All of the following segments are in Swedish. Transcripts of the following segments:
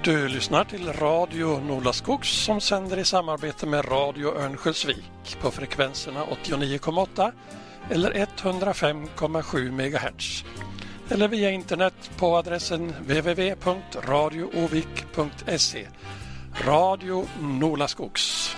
Du lyssnar till Radio Nolaskogs som sänder i samarbete med Radio Örnsköldsvik på frekvenserna 89,8 eller 105,7 MHz. Eller via internet på adressen www.radioovik.se. Radio Nolaskogs.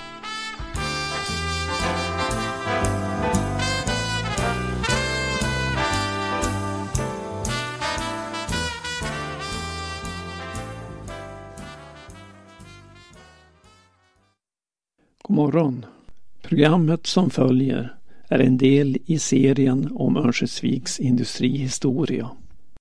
God morgon. Programmet som följer är en del i serien om Örnsköldsviks industrihistoria.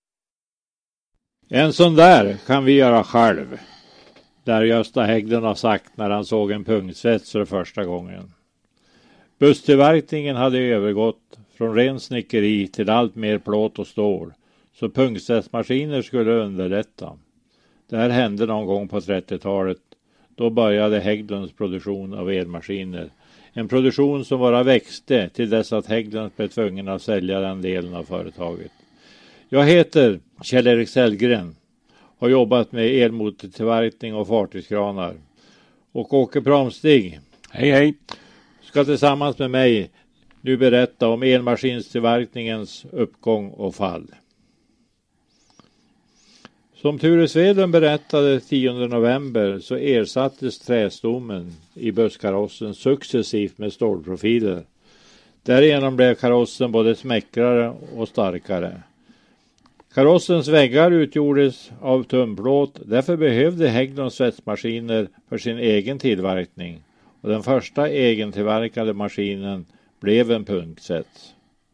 En sån där kan vi göra själv. Där Gösta Hägglund har sagt när han såg en punktsvets för första gången. Busstillverkningen hade övergått från ren snickeri till allt mer plåt och stål. Så punktsvetsmaskiner skulle underlätta. Det här hände någon gång på 30-talet. Då började Hägglunds produktion av elmaskiner. En produktion som bara växte till dess att Hägglunds blev tvungen att sälja den delen av företaget. Jag heter Kjell-Erik Sellgren. Har jobbat med elmotortillverkning och fartygskranar. Och Åke Pramstig. Hej hej. Ska tillsammans med mig nu berätta om elmaskinstillverkningens uppgång och fall. Som Ture Svedlund berättade 10 november så ersattes trästommen i busskarossen successivt med stålprofiler. Därigenom blev karossen både smäckrare och starkare. Karossens väggar utgjordes av tunnplåt, därför behövde Hägglunds svetsmaskiner för sin egen tillverkning. Och den första egentillverkade maskinen blev en punktsvets.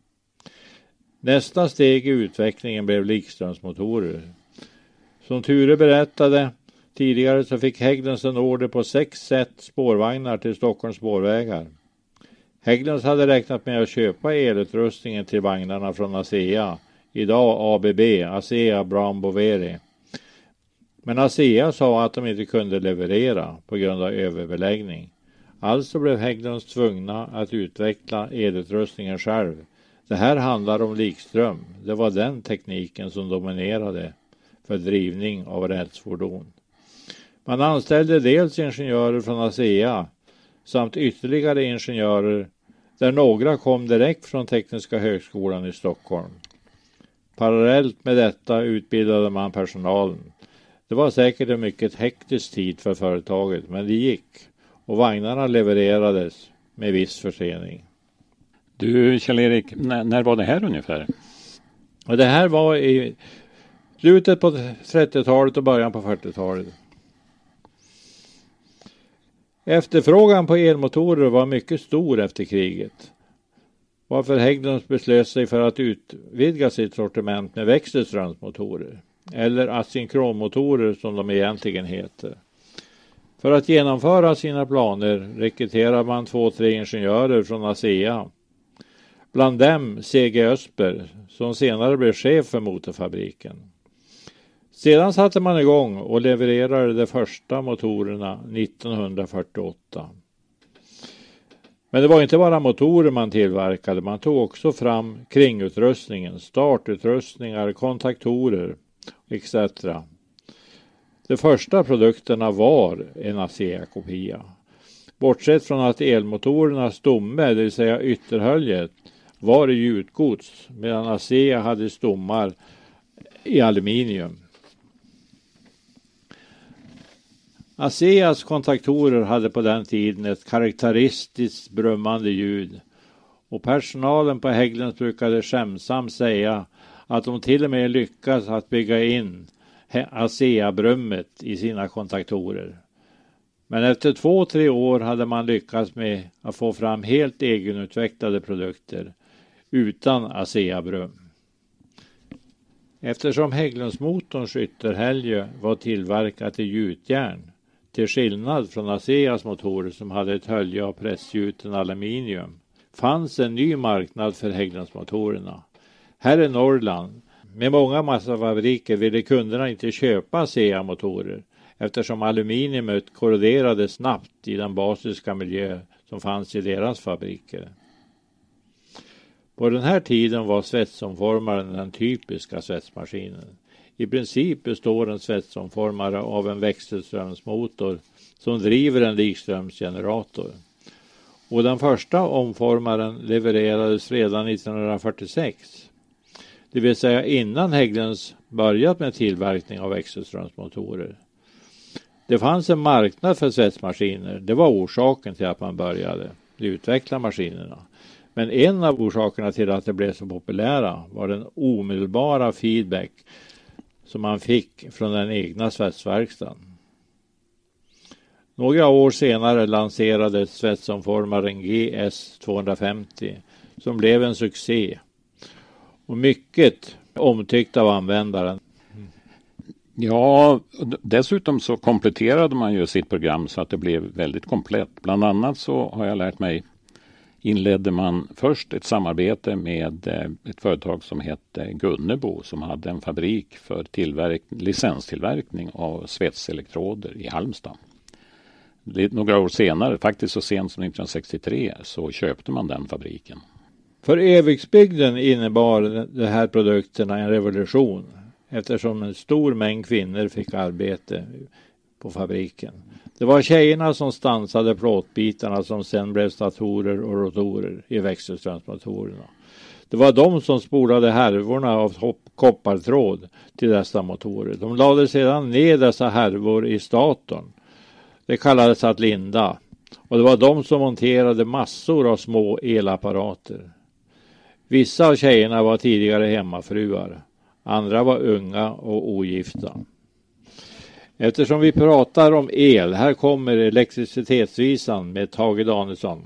Nästa steg i utvecklingen blev likströmsmotorer. Som Ture berättade tidigare så fick Hägglunds en order på 6 set spårvagnar till Stockholms spårvägar. Hägglunds hade räknat med att köpa elutrustningen till vagnarna från ASEA, idag ABB, ASEA Brown Boveri. Men ASEA sa att de inte kunde leverera på grund av överbeläggning. Alltså blev Hägglunds tvungna att utveckla elutrustningen själv. Det här handlar om likström. Det var den tekniken som dominerade för drivning av rälsfordon. Man anställde dels ingenjörer från ASEA samt ytterligare ingenjörer där några kom direkt från Tekniska högskolan i Stockholm. Parallellt med detta utbildade man personalen. Det var säkert en mycket hektisk tid för företaget, men det gick och vagnarna levererades med viss försening. Du Kjell-Erik, när var det här ungefär? Och det här var i slutet på 30-talet och början på 40-talet. Efterfrågan på elmotorer var mycket stor efter kriget. Varför Hägglunds beslöt sig för att utvidga sitt sortiment med växelströmsmotorer. Eller asynkronmotorer som de egentligen heter. För att genomföra sina planer rekryterar man 2-3 ingenjörer från ASEA. Bland dem C.G. Östberg som senare blev chef för motorfabriken. Sedan satte man igång och levererade de första motorerna 1948. Men det var inte bara motorer man tillverkade, man tog också fram kringutrustningen, startutrustningar, kontaktorer etc. De första produkterna var en ASEA-kopia. Bortsett från att elmotorernas stomme, det vill säga ytterhöljet, var i gjutgods medan ASEA hade stommar i aluminium. ASEAs kontaktorer hade på den tiden ett karaktäristiskt brummande ljud och personalen på Hägglunds brukade skämsamt säga att de till och med lyckats att bygga in ASEA-brummet i sina kontaktorer. Men efter 2-3 år hade man lyckats med att få fram helt egenutvecklade produkter utan ASEA-brum. Eftersom Hägglundsmotorns ytterhälje var tillverkat i gjutjärn, till skillnad från ASEAs motorer som hade ett hölje av pressgjuten aluminium, fanns en ny marknad för Hägglundsmotorerna. Här i Norrland, med många massafabriker, ville kunderna inte köpa ASEA-motorer eftersom aluminiumet korroderade snabbt i den basiska miljö som fanns i deras fabriker. På den här tiden var svetsomformaren den typiska svetsmaskinen. I princip består en svetsomformare av en växelströmsmotor som driver en likströmsgenerator. Och den första omformaren levererades redan 1946. Det vill säga innan Hägglunds börjat med tillverkning av växelströmsmotorer. Det fanns en marknad för svetsmaskiner. Det var orsaken till att man började utveckla maskinerna. Men en av orsakerna till att det blev så populära var den omedelbara feedback som man fick från den egna svetsverkstaden. Några år senare lanserades svetsomformaren GS250 som blev en succé och mycket omtyckt av användaren. Ja, dessutom så kompletterade man ju sitt program så att det blev väldigt komplett. Bland annat så har jag lärt mig, inledde man först ett samarbete med ett företag som hette Gunnebo som hade en fabrik för licenstillverkning av svetselektroder i Halmstad. Några år senare, faktiskt så sent som 1963, så köpte man den fabriken. För Eviksbygden innebar de här produkterna en revolution eftersom en stor mängd kvinnor fick arbete på fabriken. Det var tjejerna som stansade plåtbitarna som sen blev statorer och rotorer i växelströmsmotorerna. Det var de som spolade härvorna av koppartråd till dessa motorer. De lade sedan ner dessa härvor i statorn. Det kallades att linda. Och det var de som monterade massor av små elapparater. Vissa av tjejerna var tidigare hemmafruar. Andra var unga och ogifta. Eftersom vi pratar om el, här kommer elektricitetsvisan med Tage Danielsson.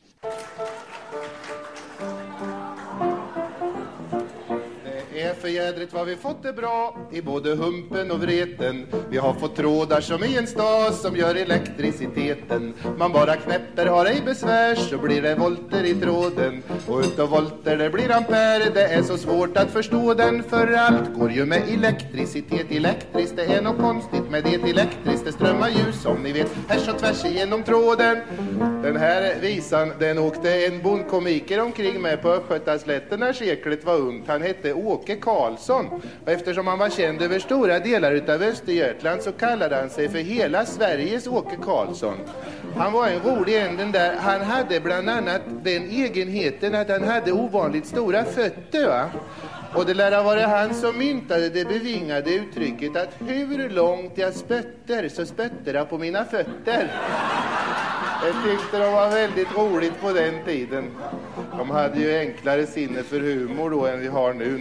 För jädrigt vad vi fått det bra i både humpen och vreten. Vi har fått trådar som i en stas som gör elektriciteten. Man bara knäpper, har ej besvär, så blir det volter i tråden. Och utav volter det blir ampere, det är så svårt att förstå den. För allt går ju med elektricitet. Elektriskt, det är något konstigt med det. Elektriskt, det strömmar ljus som ni vet, här så tvärs igenom tråden. Den här visan, den åkte en bondkomiker omkring med på Östgötaslätten när seklet var ungt. Han hette Åke Karlsson. Och eftersom han var känd över stora delar utav Östergötland så kallade han sig för hela Sveriges Åke Karlsson. Han var en rolig den där. Han hade bland annat den egenheten att han hade ovanligt stora fötter, va? Och det lär ha varit han som myntade det bevingade uttrycket att hur långt jag spötter så spötter jag på mina fötter. Jag tyckte de var väldigt roligt på den tiden. De hade ju enklare sinne för humor då än vi har nu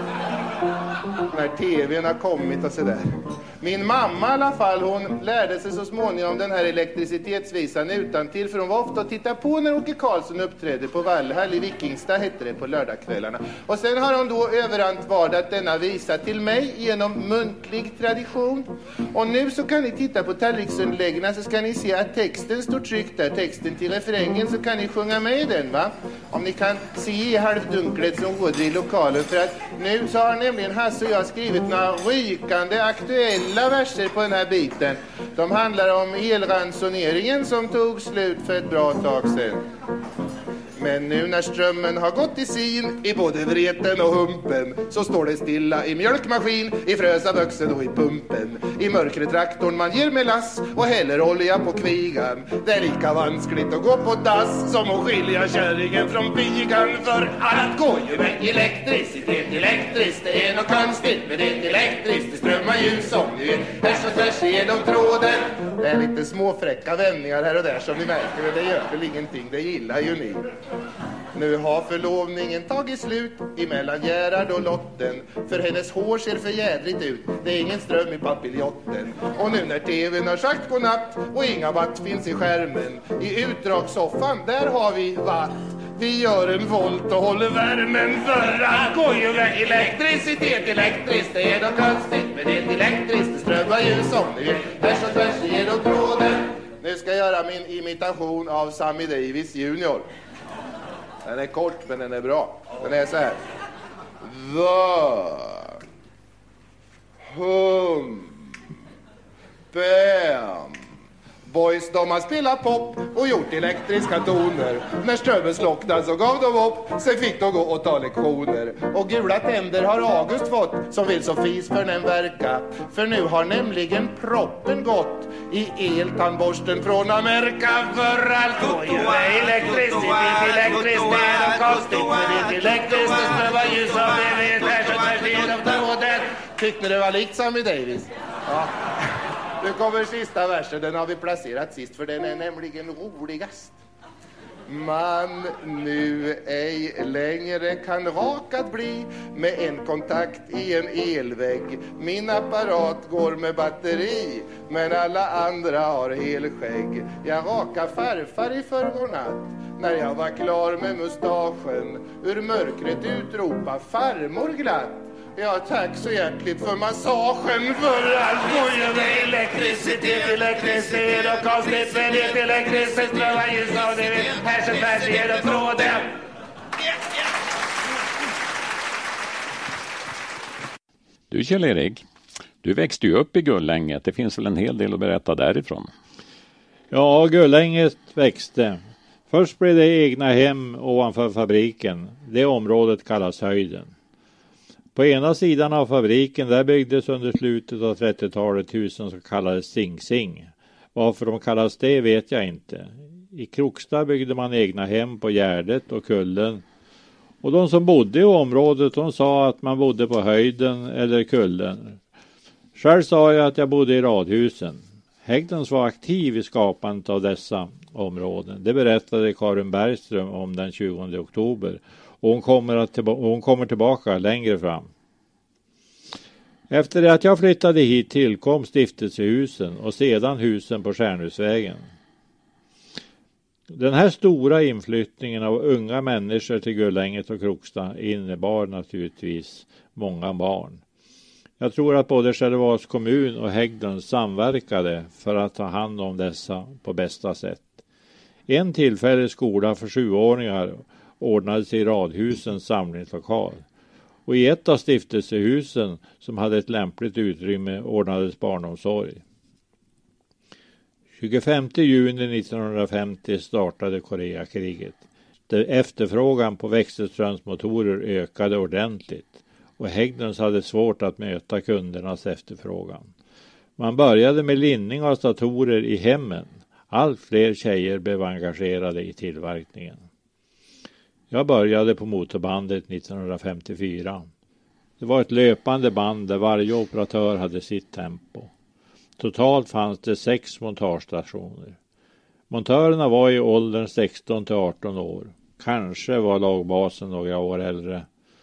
när tvn har kommit och sådär. Min mamma i alla fall, hon lärde sig så småningom den här elektricitetsvisan utantill, för hon var ofta att titta på när Åke Karlsson uppträdde på Vallhall i Vikingstad, hette det, på lördagskvällarna. Och sen har hon då överantvardat denna visa till mig genom muntlig tradition. Och nu så kan ni titta på tallriksunderläggena, så ska ni se att texten står tryckt där, texten till refrängen, så kan ni sjunga med den, va? Om ni kan se i halvdunklet som råder i lokalen, för att nu så har nämligen Hasse och jag skrivit några rykande aktuella verser på den här biten. De handlar om elransoneringen som tog slut för ett bra tag sedan. Men nu när strömmen har gått i sin i både vreten och humpen, så står det stilla i mjölkmaskin, i frösaböxen och i pumpen. I mörkret traktorn man ger med lass och häller olja på kvigan. Det är lika vanskligt att gå på dass som att skilja kärringen från pigan. För allt går ju med elektricitet. Elektriskt, det är något konstigt med det elektriskt. Det strömmar ljus som ni vet, här så tvärs igenom tråden. Det är lite småfräcka vändningar här och där som ni märker, men det gör väl ingenting, det gillar ju ni. Nu har förlovningen tagit slut emellan Gerhard och Lotten, för hennes hår ser för jädrigt ut, det är ingen ström i papiljotten. Och nu när tvn har sagt godnatt och inga watt finns i skärmen, i utdragssoffan där har vi watt. Vi gör en volt och håller värmen, för allt går ju med elektricitet. Elektriskt, det är något konstigt med det elektriskt. Det strömmar ju som ni vet, här så tvärs igenom tråden. Nu ska jag göra min imitation av Sammy Davis Junior. Den är kort men den är bra. Den är så här. Bam. Boys, de har spelat pop och gjort elektriska toner. När strömmen slocknade så gav de upp. Sen fick de gå och ta lektioner. Och gula tänder har August fått, som vill så fis för den verka. För nu har nämligen proppen gått i eltandborsten från Amerika. För allt går ju elektricitet, elektricitet och konstigt. För det är elektriskt, det strömmar ljus av det vet här så tvärfin av tråden. Tyckte ni det var likt Sammy Davis? Ja. Nu kommer sista versen, den har vi placerat sist för den är nämligen roligast. Man nu ej längre kan rakad bli med en kontakt i en elvägg. Min apparat går med batteri, men alla andra har helskägg. Jag rakar farfar i förrgår natt. När jag var klar med mustaschen, ur mörkret utropa farmor glatt. Ja, tack så hjärtligt för massagen. För allt går ju med elektricitet, elektricitet och konstigt väldigt elektricitet. Strömmar ljus av det vet, här så tvärs genom tråden. Du Kjell-Erik, du växte ju upp i Gullänget. Det finns väl en hel del att berätta därifrån? Ja, Gullänget växte. Först blev det egna hem ovanför fabriken. Det området kallas Höjden. På ena sidan av fabriken där byggdes under slutet av 30-talet husen som kallades Sing-Sing. Varför de kallas det vet jag inte. I Krokstad byggde man egna hem på Gärdet och Kullen. Och de som bodde i området de sa att man bodde på Höjden eller Kullen. Själv sa jag att jag bodde i radhusen. Hägdens var aktiv i skapandet av dessa områden. Det berättade Karin Bergström om den 20 oktober. Och hon kommer tillbaka längre fram. Efter att jag flyttade hit tillkom stiftelsehusen och sedan husen på Stjärnhusvägen. Den här stora inflyttningen av unga människor till Gullänget och Krokstad innebar naturligtvis många barn. Jag tror att både Skellefteås kommun och Hägden samverkade för att ta hand om dessa på bästa sätt. En tillfällig skola för 7-åringar ordnades i radhusens samlingslokal. Och i ett av stiftelsehusen som hade ett lämpligt utrymme ordnades barnomsorg. 25 juni 1950 startade Koreakriget. Efterfrågan på växelströmsmotorer ökade ordentligt och Hägdens hade svårt att möta kundernas efterfrågan. Man började med linning av datorer i hemmen. Allt fler tjejer blev engagerade i tillverkningen. Jag började på motorbandet 1954. Det var ett löpande band där varje operatör hade sitt tempo. Totalt fanns det 6 montagestationer. Montörerna var i åldern 16 till 18 år. Kanske var lagbasen några år äldre.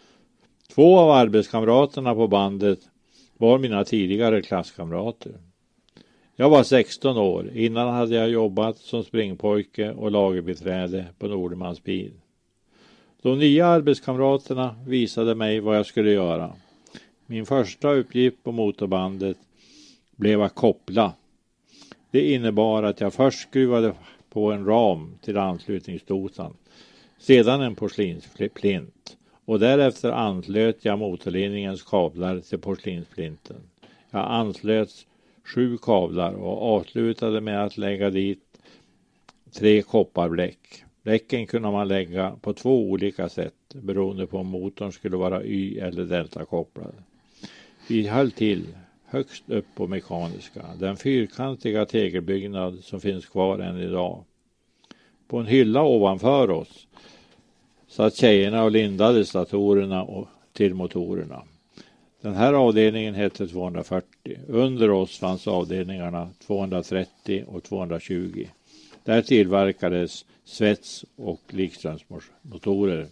2 av arbetskamraterna på bandet var mina tidigare klasskamrater. Jag var 16 år. Innan hade jag jobbat som springpojke och lagerbiträde på Nordmans bil. De nya arbetskamraterna visade mig vad jag skulle göra. Min första uppgift på motorbandet blev att koppla. Det innebar att jag först skruvade på en ram till anslutningsdosan. Sedan en porslinsplint. Och därefter anslöt jag motorlinjens kablar till porslinsplinten. Jag anslöt 7 kablar och avslutade med att lägga dit 3 kopparbläck. Bläcken kunde man lägga på 2 olika sätt beroende på om motorn skulle vara Y- eller deltakopplad. Vi höll till högst upp på mekaniska, den fyrkantiga tegelbyggnad som finns kvar än idag. På en hylla ovanför oss satt tjejerna och lindade datorerna till motorerna. Den här avdelningen hette 240. Under oss fanns avdelningarna 230 och 220. Där tillverkades svets- och likströmsmotorer.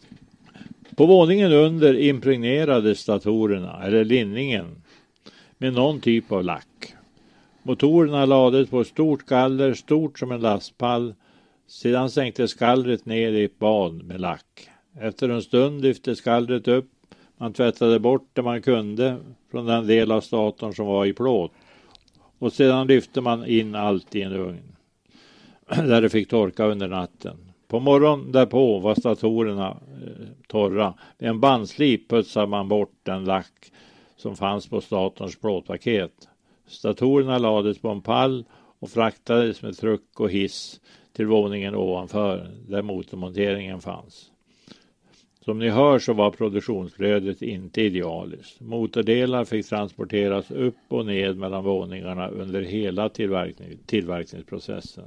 På våningen under impregnerades datorerna eller linningen med någon typ av lack. Motorerna lades på ett stort galler, stort som en lastpall. Sedan sänktes gallret ner i ett bad med lack. Efter en stund lyftes gallret upp. Man tvättade bort det man kunde från den del av statorn som var i plåt. Och sedan lyfte man in allt i en ugn. Där det fick torka under natten. På morgonen därpå var statorerna torra. Med en bandslip putsade man bort den lack som fanns på statorns plåtpaket. Statorerna lades på en pall och fraktades med truck och hiss till våningen ovanför där motormonteringen fanns. Som ni hör så var produktionsflödet inte idealiskt. Motordelar fick transporteras upp och ned mellan våningarna under hela tillverkningsprocessen.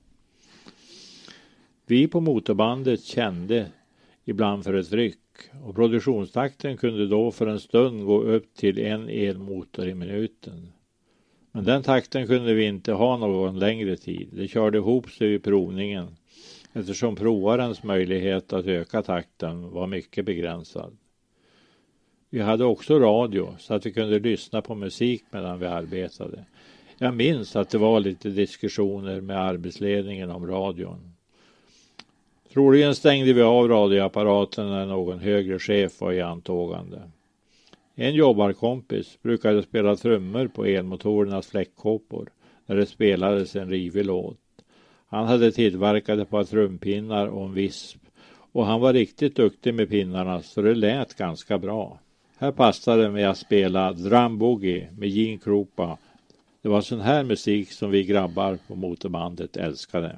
Vi på motorbandet kände ibland för ett ryck och produktionstakten kunde då för en stund gå upp till 1 elmotor i minuten. Men den takten kunde vi inte ha någon längre tid. Det körde ihop sig vid provningen eftersom provarens möjlighet att öka takten var mycket begränsad. Vi hade också radio så att vi kunde lyssna på musik medan vi arbetade. Jag minns att det var lite diskussioner med arbetsledningen om radion. Troligen stängde vi av radioapparaten när någon högre chef var i antågande. En jobbarkompis brukade spela trummor på elmotorernas fläckkåpor när det spelades en rivig låt. Han hade tillverkat ett par trumpinnar och en visp och han var riktigt duktig med pinnarna så det lät ganska bra. Här passade det med att spela Drum Boogie med Gene Krupa. Det var sån här musik som vi grabbar på motorbandet älskade.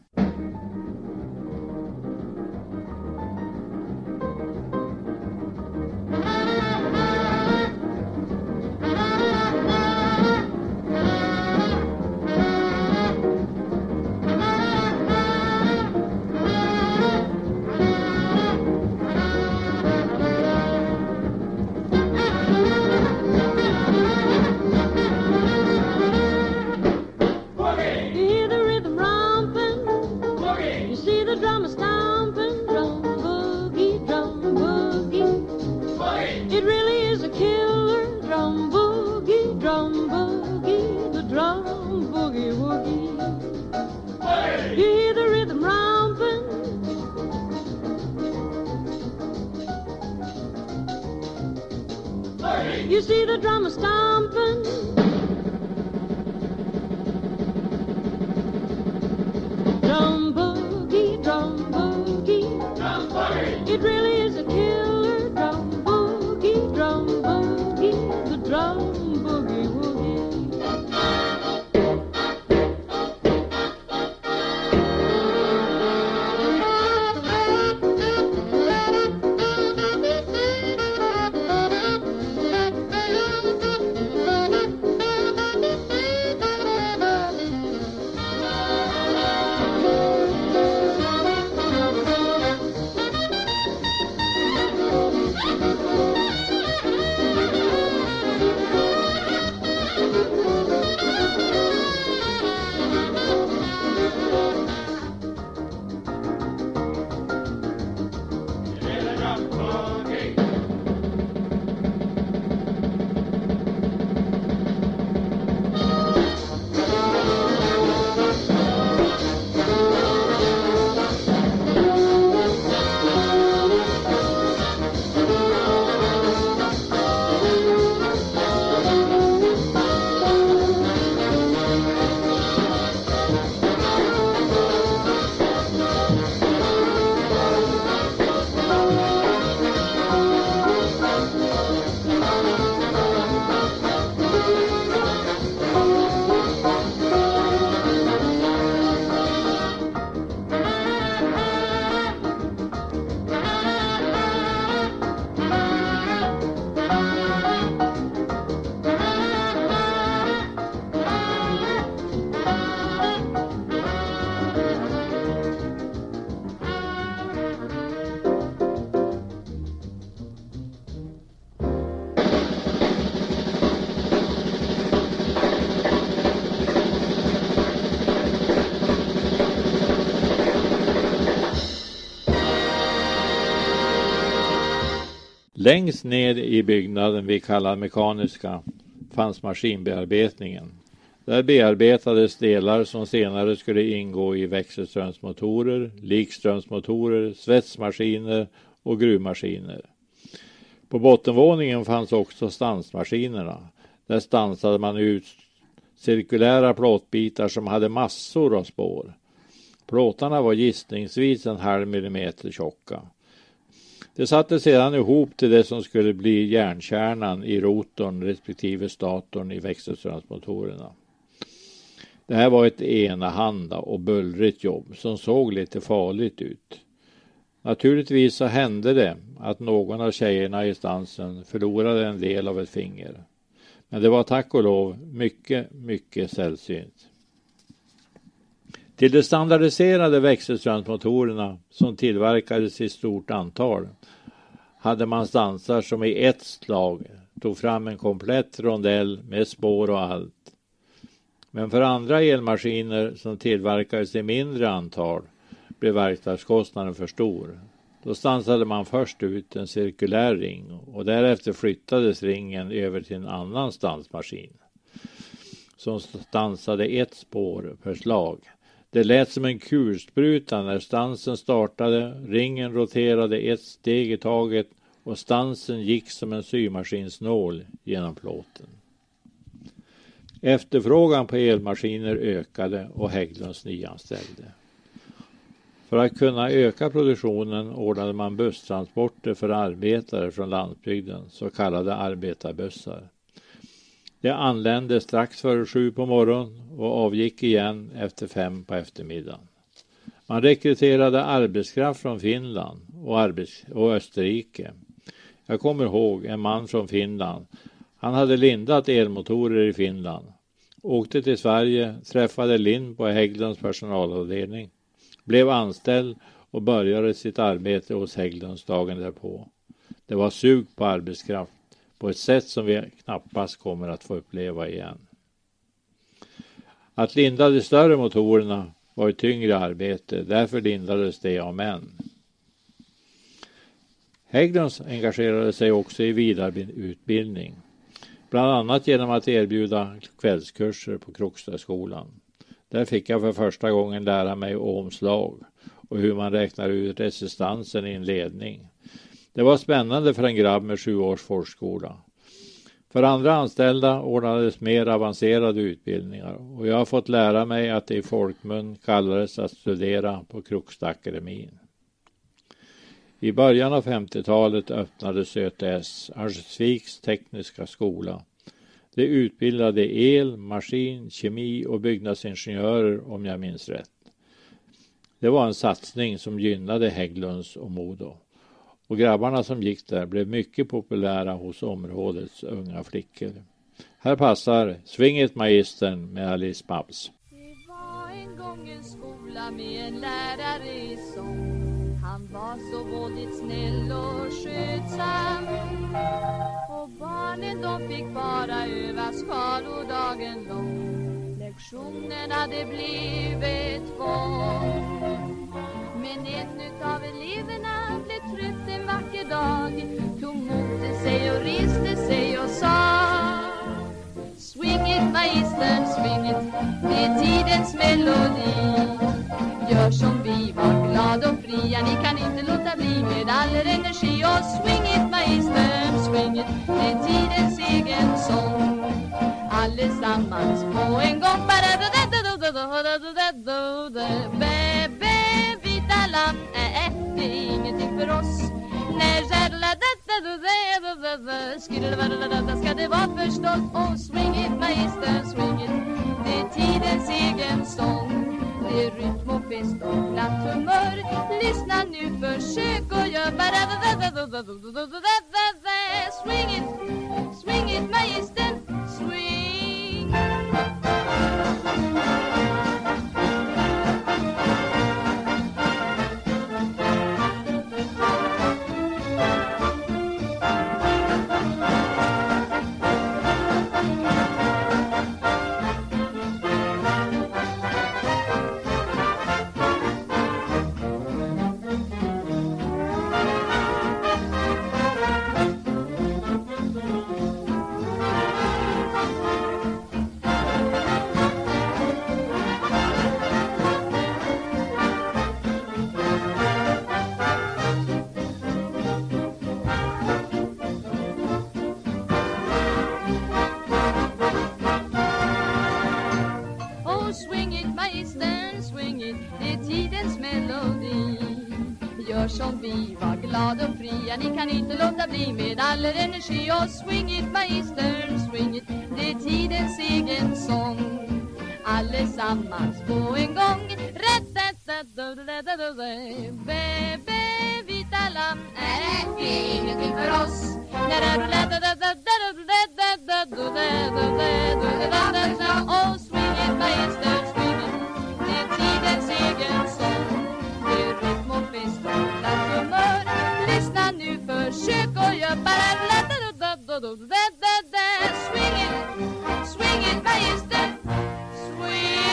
You see the drummer stomping. Drum boogie, drum boogie. Drum boogie. It really is a killer. Drum boogie, drum boogie. The drum boogie woogie. Längst ner i byggnaden vi kallar mekaniska fanns maskinbearbetningen. Där bearbetades delar som senare skulle ingå i växelströmsmotorer, likströmsmotorer, svetsmaskiner och gruvmaskiner. På bottenvåningen fanns också stansmaskinerna. Där stansade man ut cirkulära plåtbitar som hade massor av spår. Plåtarna var gissningsvis 0,5 millimeter tjocka. Det satte sedan ihop till det som skulle bli järnkärnan i rotorn respektive statorn i växelströmsmotorerna. Det här var ett enahanda och bullrigt jobb som såg lite farligt ut. Naturligtvis så hände det att någon av tjejerna i stansen förlorade en del av ett finger. Men det var tack och lov mycket sällsynt. Till de standardiserade växelströmsmotorerna som tillverkades i stort antal hade man stansar som i ett slag tog fram en komplett rondell med spår och allt. Men för andra elmaskiner som tillverkades i mindre antal blev verkstadskostnaden för stor. Då stansade man först ut en cirkulär ring och därefter flyttades ringen över till en annan stansmaskin som stansade ett spår per slag. Det lät som en kulspruta när stansen startade, ringen roterade ett steg i taget och stansen gick som en symaskinsnål genom plåten. Efterfrågan på elmaskiner ökade och Hägglunds nyanställde. För att kunna öka produktionen ordnade man busstransporter för arbetare från landsbygden, så kallade arbetarbussar. De anlände strax före 7 på morgonen och avgick igen efter 5 på eftermiddagen. Man rekryterade arbetskraft från Finland och Österrike. Jag kommer ihåg en man från Finland. Han hade lindat elmotorer i Finland. Åkte till Sverige, träffade Lind på Hägglunds personalavdelning. Blev anställd och började sitt arbete hos Hägglunds dagen därpå. Det var sug på arbetskraft på ett sätt som vi knappast kommer att få uppleva igen. Att linda de större motorerna var ett tyngre arbete, därför lindades det av män. Hägglunds engagerade sig också i vidareutbildning, bland annat genom att erbjuda kvällskurser på Krokstadsskolan. Där fick jag för första gången lära mig omslag och hur man räknar ut resistansen i en ledning. Det var spännande för en grabb med 7 års folkskola. För andra anställda ordnades mer avancerade utbildningar och jag har fått lära mig att det i folkmun kallades att studera på Krokstadsakademin. I början av 50-talet öppnades ÖTS, Örnsköldsviks tekniska skola. Det utbildade el-, maskin-, kemi- och byggnadsingenjörer om jag minns rätt. Det var en satsning som gynnade Hägglunds och Modo. Och grabbarna som gick där blev mycket populära hos områdets unga flickor. Här passar Swing It Magistern med Alice Babs. Det var en gång en skola med en lärare i sång. Han var så våldigt snäll och skötsam. Och barnen de fick bara öva skalodagen lång. Lektionerna det blev ett tvång. Men en utav eleverna blev trött en vacker dag. Tog mot sig och reste sig och sa: Swing it magistern, swing it, det är tidens melodi. Gör som vi, var glad och fria, ni kan inte låta bli med all er energi. Och swing it magistern, swing it, det är tidens egen sång. Allesammans på en gång. Land det är ingenting för oss. När ska det vara förstås. Och swing it magistern, swing it, det är tidens egen sång. Det är rytm och fest och glatt humör. Lyssna nu, försök och gör. Swing it magistern, swing. Som vi var glada och fria, ni kan inte låta bli med all er energi. Och swing it magistern, swing it, det är tidens egen sång. allesammans på en gång. Vita lamm är ingenting för oss. Och swingen magister, swingen, det är tidens egen sång. Det är rytm och fest och glatt humör. Lyssna nu, försök och gör bara swingen, swingen magister, swing.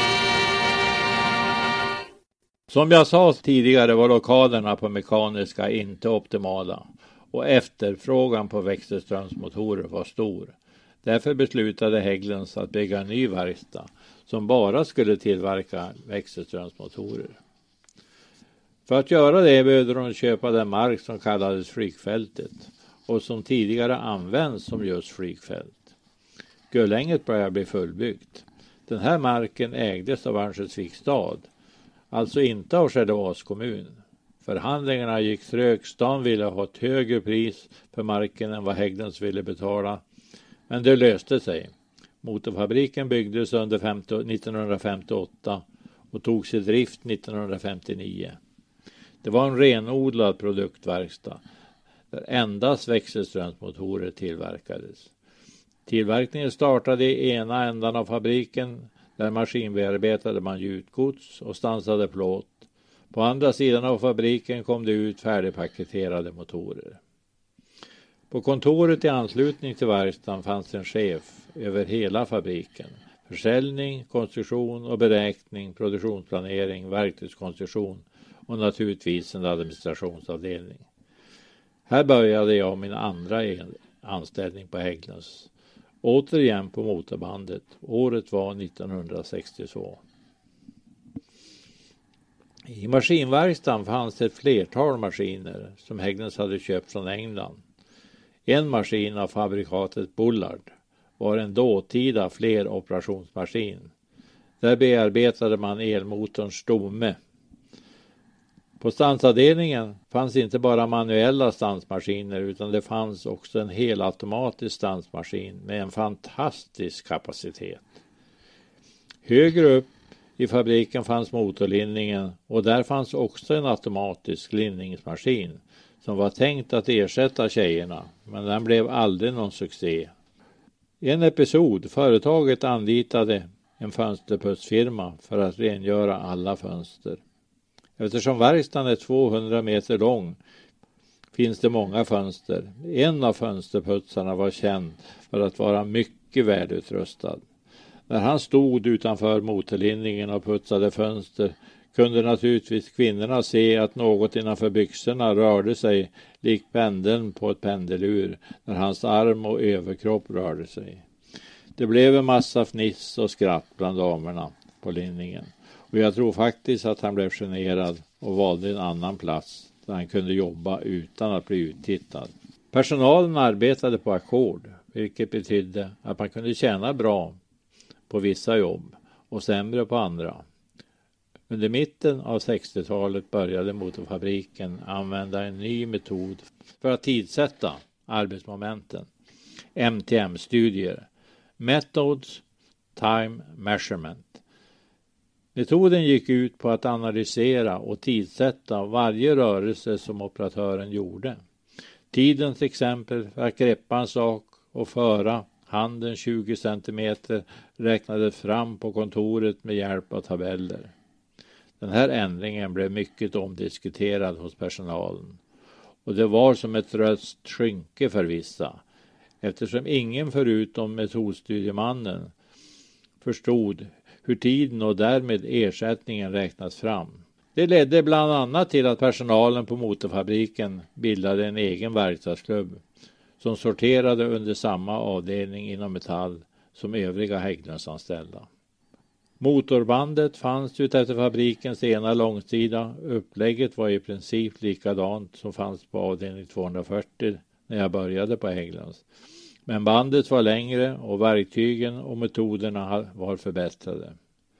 Som jag sa tidigare var lokalerna på mekaniska inte optimala och efterfrågan på växelströmsmotorer var stor. Därför beslutade Hägglunds att bygga en ny verkstad som bara skulle tillverka växelströmsmotorer. För att göra det behövde de köpa den mark som kallades flygfältet och som tidigare används som just flygfält. Gullänget började bli fullbyggt. Den här marken ägdes av Örnsköldsviks stad, alltså inte av Skellefteås kommun. Förhandlingarna gick trögt. Stan ville ha ett högre pris för marken än vad Hägglunds ville betala. Men det löste sig. Motorfabriken byggdes under 1958 och togs i drift 1959. Det var en renodlad produktverkstad där endast växelströmsmotorer tillverkades. Tillverkningen startade i ena ändan av fabriken där maskinbearbetade man gjutgods och stansade plåt. På andra sidan av fabriken kom det ut färdigpaketerade motorer. På kontoret i anslutning till verkstaden fanns en chef över hela fabriken. Försäljning, konstruktion och beräkning, produktionsplanering, verktygskonstruktion och naturligtvis en administrationsavdelning. Här började jag min andra anställning på Hägglunds. Återigen på motorbandet. Året var 1962. I maskinverkstaden fanns det ett flertal maskiner som Hägglunds hade köpt från England. En maskin av fabrikatet Bullard var en dåtida fleroperationsmaskin. Där bearbetade man elmotorns stomme. På stansavdelningen fanns inte bara manuella stansmaskiner utan det fanns också en helautomatisk stansmaskin med en fantastisk kapacitet. Högre upp i fabriken fanns motorlinningen och där fanns också en automatisk linningsmaskin som var tänkt att ersätta tjejerna, men den blev aldrig någon succé. I en episod företaget anlitade en fönsterputsfirma för att rengöra alla fönster. Eftersom verkstaden är 200 meter lång finns det många fönster. En av fönsterputsarna var känd för att vara mycket välutrustad. När han stod utanför motorlinningen och putsade fönster kunde naturligtvis kvinnorna se att något innanför byxorna rörde sig likt pendeln på ett pendelur när hans arm och överkropp rörde sig. Det blev en massa fniss och skratt bland damerna på linningen. Och jag tror faktiskt att han blev generad och valde en annan plats där han kunde jobba utan att bli uttittad. Personalen arbetade på ackord, vilket betydde att man kunde tjäna bra på vissa jobb och sämre på andra. Under mitten av 60-talet började motorfabriken använda en ny metod för att tidsätta arbetsmomenten. MTM-studier. Methods Time Measurement. Metoden gick ut på att analysera och tidsätta varje rörelse som operatören gjorde. Tiden till exempel för att greppa en sak och föra handen 20 cm räknades fram på kontoret med hjälp av tabeller. Den här ändringen blev mycket omdiskuterad hos personalen och det var som ett rött skynke för vissa eftersom ingen förutom metodstudiemannen förstod hur tiden och därmed ersättningen räknas fram. Det ledde bland annat till att personalen på motorfabriken bildade en egen verkstadsklubb som sorterade under samma avdelning inom Metall som övriga Hägglundsanställda. Motorbandet fanns utefter fabrikens ena långsida. Upplägget var i princip likadant som fanns på avdelning 240 när jag började på Hägglunds. Men bandet var längre och verktygen och metoderna var förbättrade.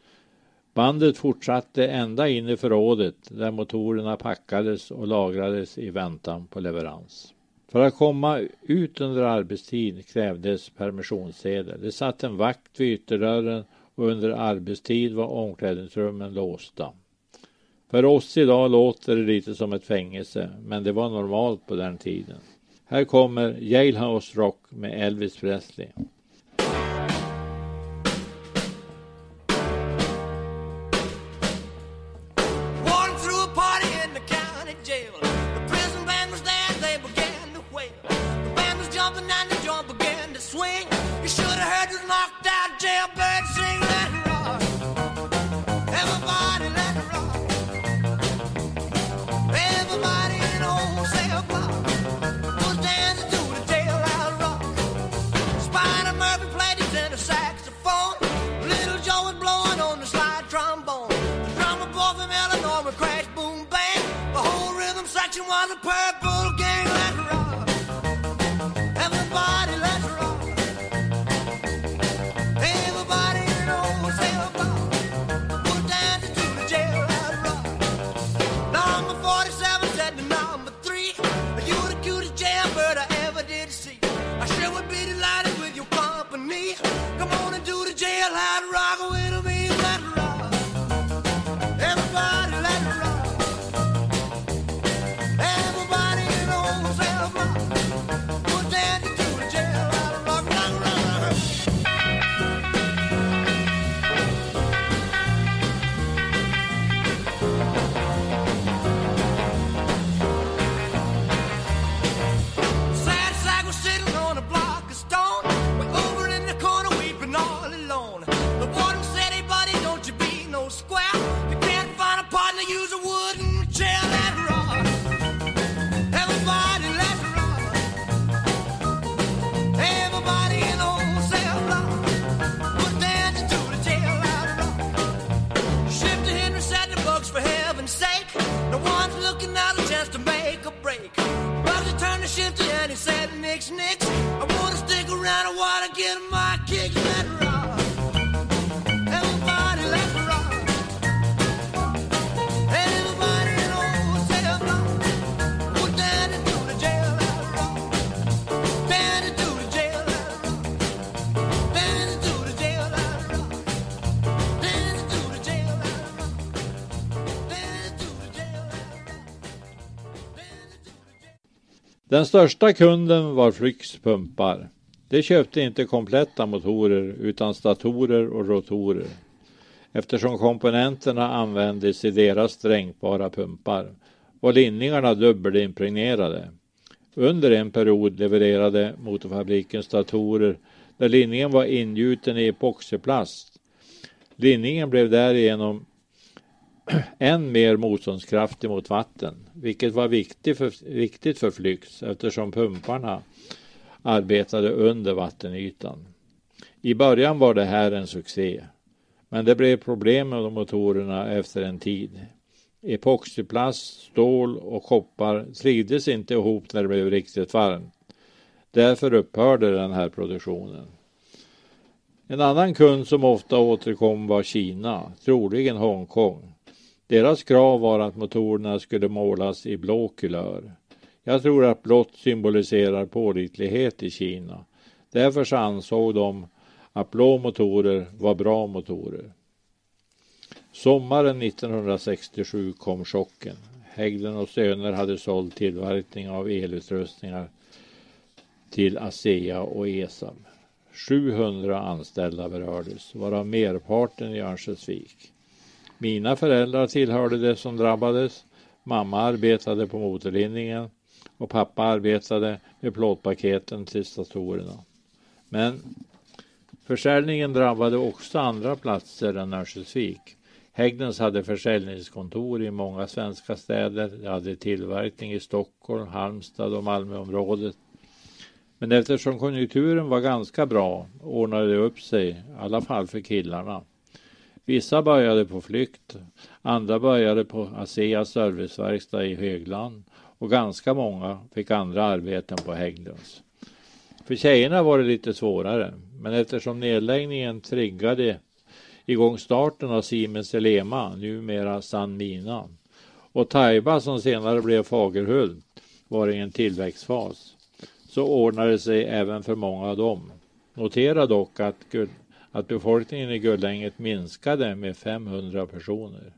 Bandet fortsatte ända in i förrådet där motorerna packades och lagrades i väntan på leverans. För att komma ut under arbetstid krävdes permissionssedel. Det satt en vakt vid ytterdörren och under arbetstid var omklädningsrummen låsta. För oss idag låter det lite som ett fängelse, men det var normalt på den tiden. Här kommer Jailhouse Rock med Elvis Presley. Den största kunden var Flyks pumpar. De köpte inte kompletta motorer utan statorer och rotorer. Eftersom komponenterna användes i deras stränkbara pumpar var linningarna dubbelimpregnerade. Under en period levererade motorfabriken statorer där linningen var ingjuten i epoxyplast. Linningen blev därigenom än mer motståndskraftig mot vatten, vilket var viktigt för Flyks eftersom pumparna arbetade under vattenytan. I början var det här en succé, men det blev problem med motorerna efter en tid. Epoxyplast, stål och koppar trivdes inte ihop när det blev riktigt varmt. Därför upphörde den här produktionen. En annan kund som ofta återkom var Kina, troligen Hongkong. Deras krav var att motorerna skulle målas i blå kulör. Jag tror att blått symboliserar pålitlighet i Kina. Därför så ansåg de att blå motorer var bra motorer. Sommaren 1967 kom chocken. Hägglund och Söner hade sålt tillverkning av elutrustningar till ASEA och ESAB. 700 anställda berördes, varav merparten i Örnsköldsvik. Mina föräldrar tillhörde det som drabbades. Mamma arbetade på motorlinjen och pappa arbetade med plåtpaketen till statorerna. Men försäljningen drabbade också andra platser än Örnsköldsvik. Hägglunds hade försäljningskontor i många svenska städer. De hade tillverkning i Stockholm, Halmstad och Malmöområdet. Men eftersom konjunkturen var ganska bra ordnade det upp sig, i alla fall för killarna. Vissa började på Flykt, andra började på ASEA serviceverkstad i Högland och ganska många fick andra arbeten på Hägglunds. För tjejerna var det lite svårare, men eftersom nedläggningen triggade igång starten av Siemens Elema, numera Sanmina, och Taiba som senare blev Fagerhult var i en tillväxtfas, så ordnade det sig även för många av dem. Notera dock att befolkningen i Gullänget minskade med 500 personer.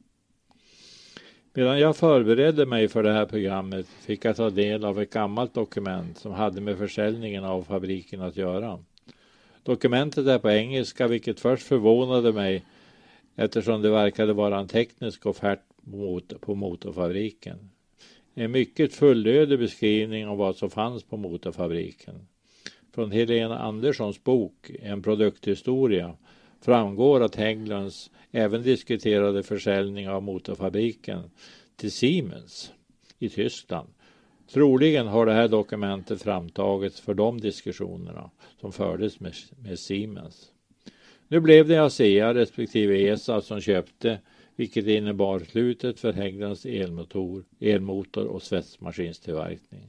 Medan jag förberedde mig för det här programmet fick jag ta del av ett gammalt dokument som hade med försäljningen av fabriken att göra. Dokumentet är på engelska, vilket först förvånade mig eftersom det verkade vara en teknisk offert på motorfabriken. En mycket fullödig beskrivning av vad som fanns på motorfabriken. Från Helena Anderssons bok En produkthistoria framgår att Hägglunds även diskuterade försäljning av motorfabriken till Siemens i Tyskland. Troligen har det här dokumentet framtagits för de diskussionerna som fördes med Siemens. Nu blev det ASEA respektive ESA som köpte, vilket innebar slutet för Hägglunds elmotor och svetsmaskinstillverkning.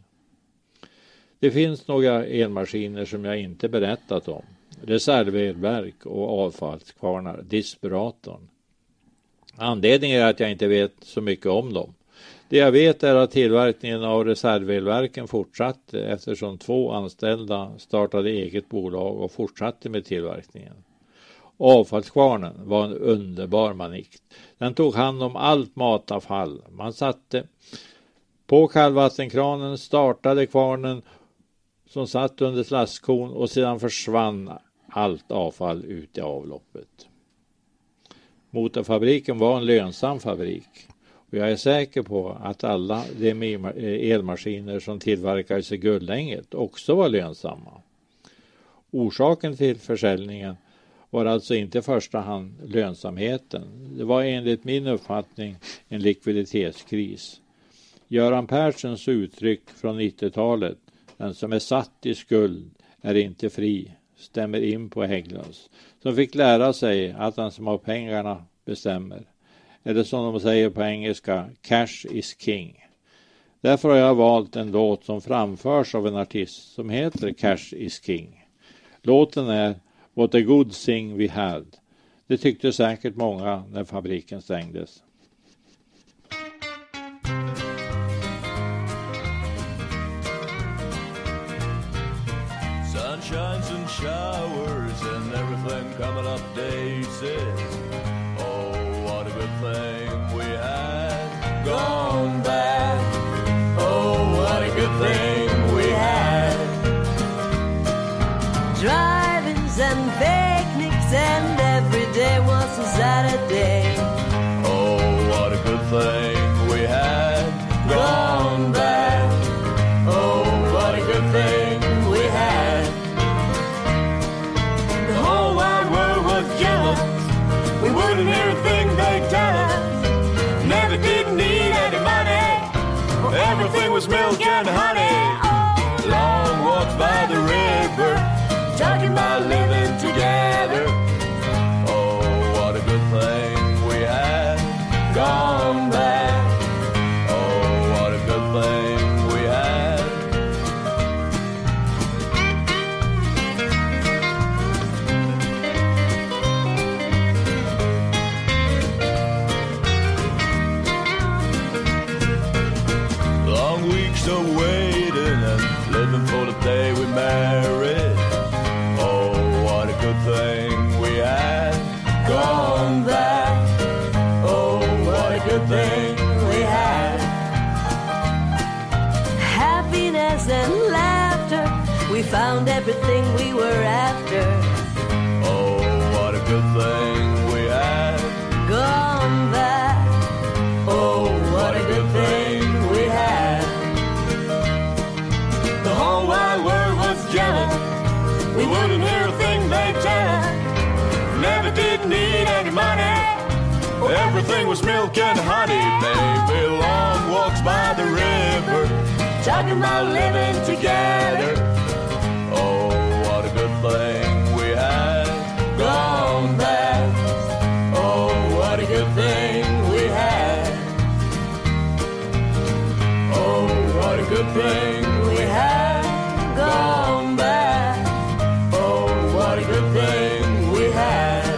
Det finns några elmaskiner som jag inte berättat om. Reservelverk och avfallskvarnar, dispiratorn. Anledningen är att jag inte vet så mycket om dem. Det jag vet är att tillverkningen av reservelverken fortsatte eftersom 2 anställda startade eget bolag och fortsatte med tillverkningen. Avfallskvarnen var en underbar manick. Den tog hand om allt matavfall. Man satte på kallvattenkranen, startade kvarnen som satt under slaskkon och sedan försvann allt avfall ut i avloppet. Motorfabriken var en lönsam fabrik och jag är säker på att alla de elmaskiner som tillverkades i Gullänget också var lönsamma. Orsaken till försäljningen var alltså inte i första hand lönsamheten. Det var enligt min uppfattning en likviditetskris. Göran Perssons uttryck från 90-talet, den som är satt i skuld är inte fri, stämmer in på Hägglunds, som fick lära sig att den som har pengarna bestämmer. Eller som de säger på engelska, cash is king. Därför har jag valt en låt som framförs av en artist som heter Cash is king. Låten är What a good thing we had. Det tyckte säkert många när fabriken stängdes. Sunshines and showers and everything coming up daisies. Oh, what a good thing we had gone bad. Oh, what a good thing we had. Drive-ins and picnics and every day was a Saturday. Oh, what a good thing we had gone bad. Oh, what a good thing we had. The whole wide world was jealous. We wouldn't hear a thing they tell us. Never did need any money. Everything was milk and honey. Long walks by the river, talking about living together. Oh, what a good thing we had gone back. Oh, what a good thing we had. Long weeks of waiting and living for the day we married. Oh, what a good thing we had gone back. Oh, what a good thing we had. Happiness and laughter, we found everything we were after. Oh, what a good thing we had Gone back. Oh, what a good thing we had. The whole wide world was jealous. We wouldn't hear a thing they tell us. Never did need any money. Everything was milk and honey, baby. Long walks by the river, talking about living together. Oh, what a good thing we had gone back. Oh, what a good thing we had. Oh, what a good thing we had gone back. Oh, what a good thing we had.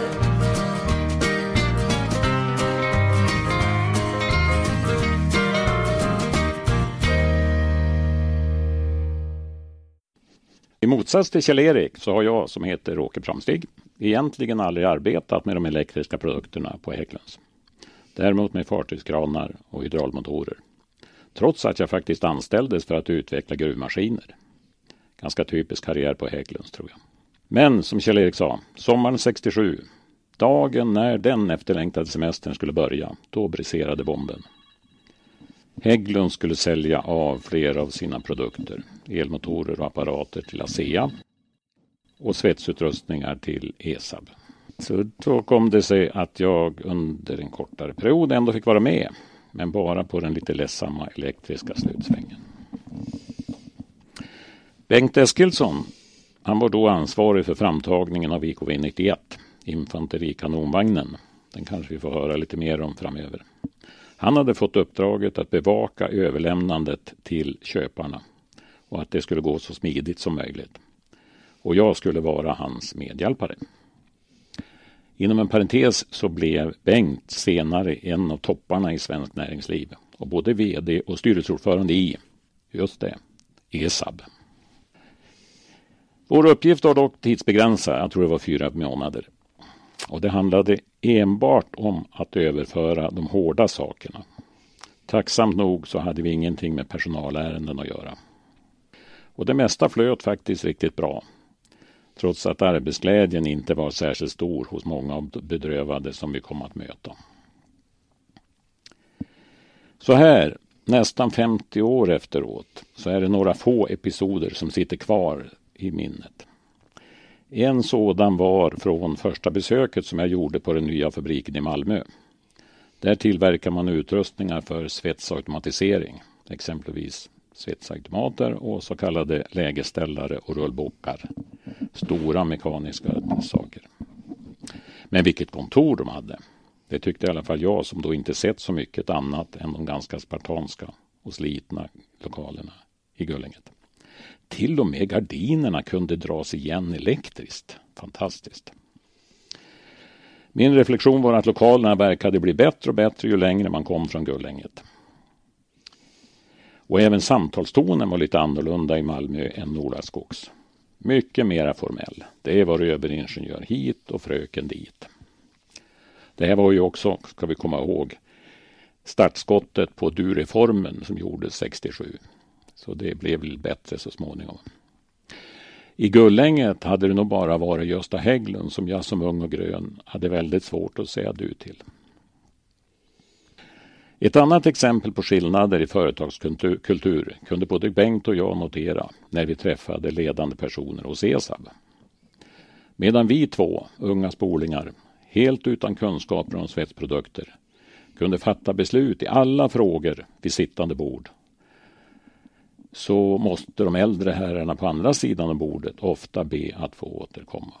I motsats till Kjell-Erik så har jag, som heter Åke Framstig, egentligen aldrig arbetat med de elektriska produkterna på Hägglunds. Däremot med fartygskranar och hydraulmotorer. Trots att jag faktiskt anställdes för att utveckla gruvmaskiner. Ganska typisk karriär på Hägglunds tror jag. Men som Kjell-Erik sa, sommaren 67, dagen när den efterlängtade semestern skulle börja, då briserade bomben. Hägglunds skulle sälja av flera av sina produkter, elmotorer och apparater till ASEA och svetsutrustningar till ESAB. Så då kom det sig att jag under en kortare period ändå fick vara med, men bara på den lite ledsamma elektriska slutsvängen. Bengt Eskilsson, han var då ansvarig för framtagningen av IKV 91, infanterikanonvagnen. Den kanske vi får höra lite mer om framöver. Han hade fått uppdraget att bevaka överlämnandet till köparna och att det skulle gå så smidigt som möjligt. Och jag skulle vara hans medhjälpare. Inom en parentes så blev Bengt senare en av topparna i svensk näringsliv och både vd och styrelseordförande i, just det, ESAB. Vår uppgift var dock tidsbegränsad, jag tror det var 4 månader. Och det handlade enbart om att överföra de hårda sakerna. Tacksamt nog så hade vi ingenting med personalärenden att göra. Och det mesta flöt faktiskt riktigt bra. Trots att arbetsglädjen inte var särskilt stor hos många av de bedrövade som vi kom att möta. Så här, nästan 50 år efteråt, så är det några få episoder som sitter kvar i minnet. En sådan var från första besöket som jag gjorde på den nya fabriken i Malmö. Där tillverkar man utrustningar för svetsautomatisering, exempelvis svetsautomater och så kallade lägesställare och rullbockar. Stora mekaniska saker. Men vilket kontor de hade. Det tyckte i alla fall jag som då inte sett så mycket annat än de ganska spartanska och slitna lokalerna i Gullänget. Till och med gardinerna kunde dras igen elektriskt. Fantastiskt. Min reflektion var att lokalerna verkade bli bättre och bättre ju längre man kom från Gullänget. Och även samtalstonen var lite annorlunda i Malmö än Nordskogs. Mycket mera formell. Det var överingenjör hit och fröken dit. Det här var ju också, ska vi komma ihåg, startskottet på du-reformen som gjordes 67. Så det blev väl bättre så småningom. I Gullänget hade det nog bara varit Gösta Hägglund som jag som ung och grön hade väldigt svårt att säga du till. Ett annat exempel på skillnader i företagskultur kunde både Bengt och jag notera när vi träffade ledande personer hos ESAB. Medan vi två, unga spolingar, helt utan kunskaper om svetsprodukter, kunde fatta beslut i alla frågor vid sittande bord, så måste de äldre herrarna på andra sidan av bordet ofta be att få återkomma.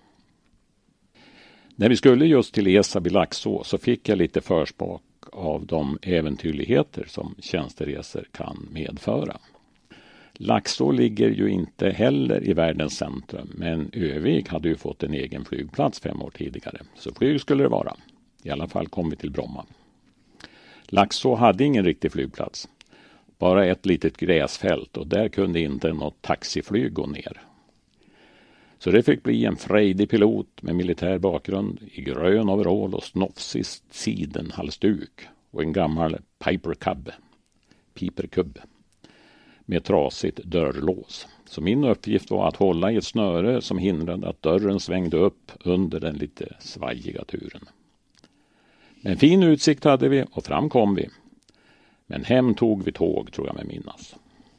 När vi skulle just till ESAB i Laxå så fick jag lite försmak av de äventyrligheter som tjänsteresor kan medföra. Laxå ligger ju inte heller i världens centrum, men Övik hade ju fått en egen flygplats 5 år tidigare. Så flyg skulle det vara. I alla fall kom vi till Bromma. Laxå hade ingen riktig flygplats. Bara ett litet gräsfält och där kunde inte något taxiflyg gå ner. Så det fick bli en frejdig pilot med militär bakgrund i grön overall och snofsig sidenhalsduk och en gammal piperkubb med trasigt dörrlås. Så min uppgift var att hålla i ett snöre som hindrade att dörren svängde upp under den lite svajiga turen. Men fin utsikt hade vi och fram kom vi. Men hem tog vi tåg, tror jag mig minnas.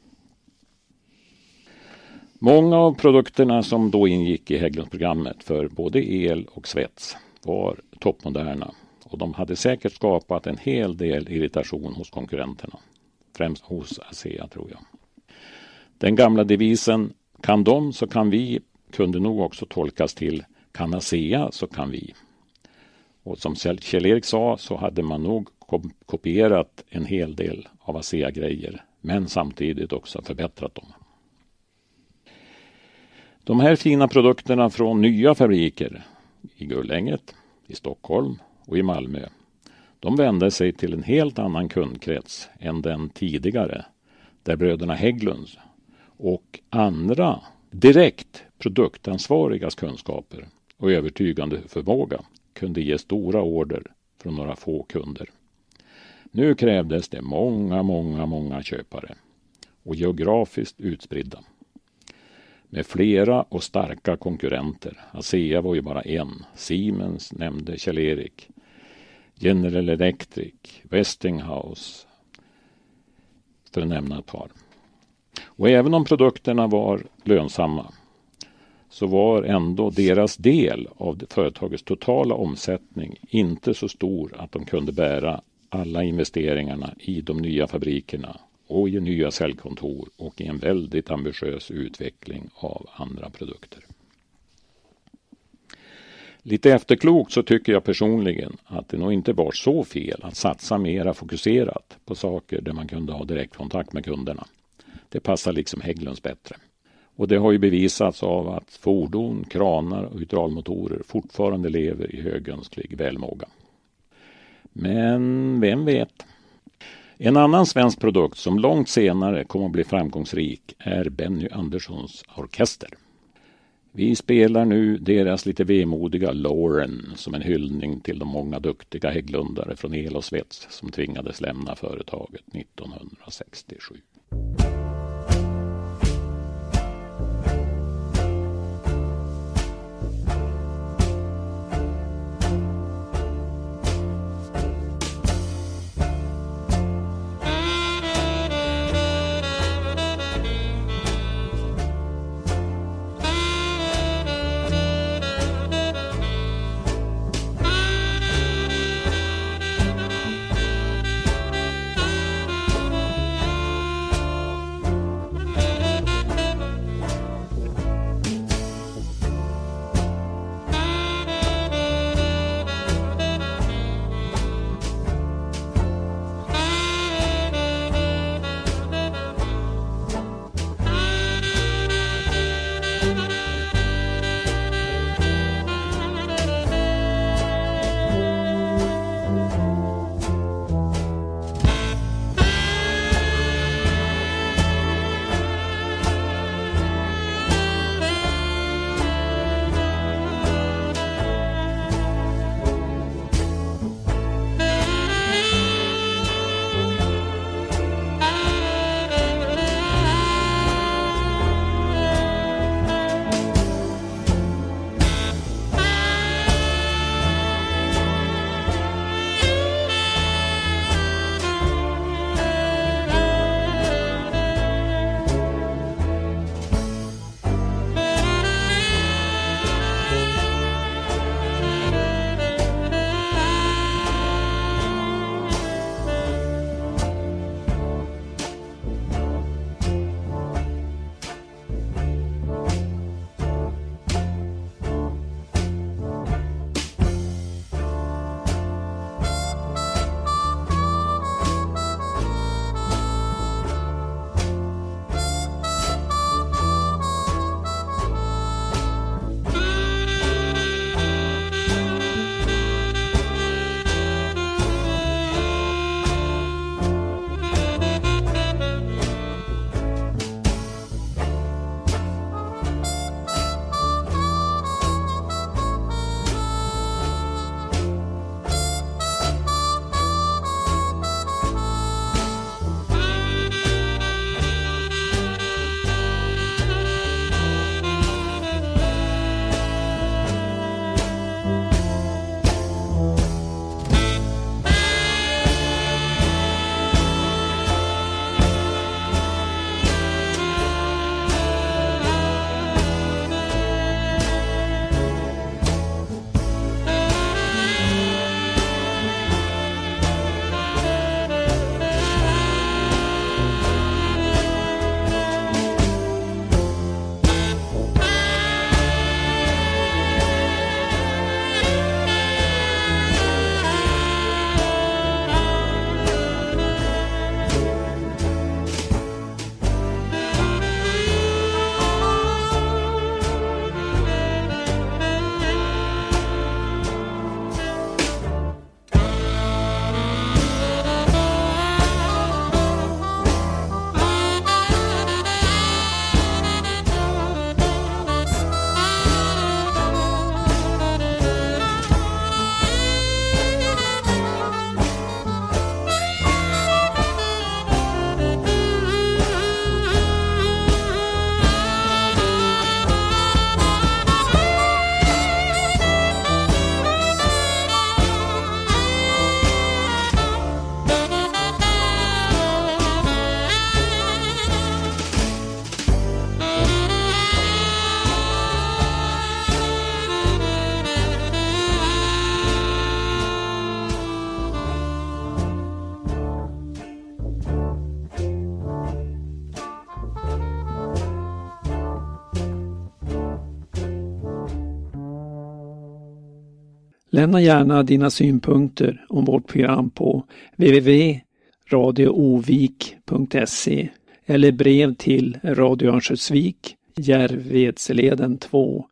Många av produkterna som då ingick i Hägglundsprogrammet för både el och svets var toppmoderna. Och de hade säkert skapat en hel del irritation hos konkurrenterna. Främst hos ASEA tror jag. Den gamla devisen kan de så kan vi kunde nog också tolkas till kan ASEA så kan vi. Och som Kjell-Erik sa så hade man nog kopierat en hel del av ASEA-grejer men samtidigt också förbättrat dem. De här fina produkterna från nya fabriker i Gullänget, i Stockholm och i Malmö, de vände sig till en helt annan kundkrets än den tidigare, där bröderna Hägglunds och andra direkt produktansvarigas kunskaper och övertygande förmåga kunde ge stora order från några få kunder. Nu krävdes det många köpare och geografiskt utspridda. Med flera och starka konkurrenter. ASEA var ju bara en. Siemens nämnde Kjell-Erik. General Electric, Westinghouse, för att nämna ett par. Och även om produkterna var lönsamma så var ändå deras del av företagets totala omsättning inte så stor att de kunde bära alla investeringarna i de nya fabrikerna och i nya säljkontor och i en väldigt ambitiös utveckling av andra produkter. Lite efterklokt så tycker jag personligen att det nog inte var så fel att satsa mera fokuserat på saker där man kunde ha direktkontakt med kunderna. Det passar liksom Hägglunds bättre. Och det har ju bevisats av att fordon, kranar och hydraulmotorer fortfarande lever i högönsklig välmåga. Men vem vet? En annan svensk produkt som långt senare kommer att bli framgångsrik är Benny Anderssons orkester. Vi spelar nu deras lite vemodiga Lauren som en hyllning till de många duktiga hägglundare från El och Svets som tvingades lämna företaget 1967. Lämna gärna dina synpunkter om vårt program på www.radioovik.se eller brev till Radio Örnsköldsvik, Järvedsleden 2,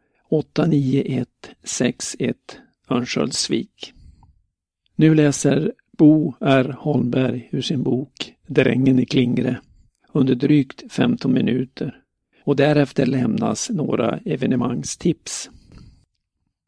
89161 Örnsköldsvik. Nu läser Bo R. Holmberg ur sin bok Drängen i Klingre under drygt 15 minuter och därefter lämnas några evenemangstips.